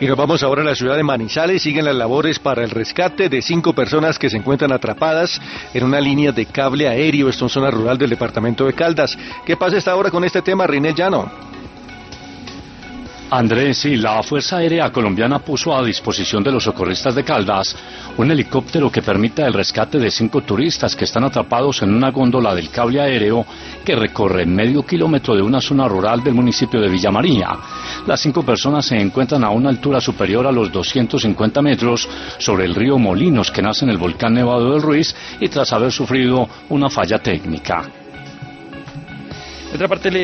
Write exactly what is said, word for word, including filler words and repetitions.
Y nos vamos ahora a la ciudad de Manizales. Siguen las labores para el rescate de cinco personas que se encuentran atrapadas en una línea de cable aéreo. Esto en zona rural del departamento de Caldas. ¿Qué pasa esta hora con este tema, Rinel Llano? Andrés, sí, la Fuerza Aérea Colombiana puso a disposición de los socorristas de Caldas un helicóptero que permita el rescate de cinco turistas que están atrapados en una góndola del cable aéreo que recorre medio kilómetro de una zona rural del municipio de Villa María. Las cinco personas se encuentran a una altura superior a los doscientos cincuenta metros sobre el río Molinos, que nace en el volcán Nevado del Ruiz, y tras haber sufrido una falla técnica. De otra parte, le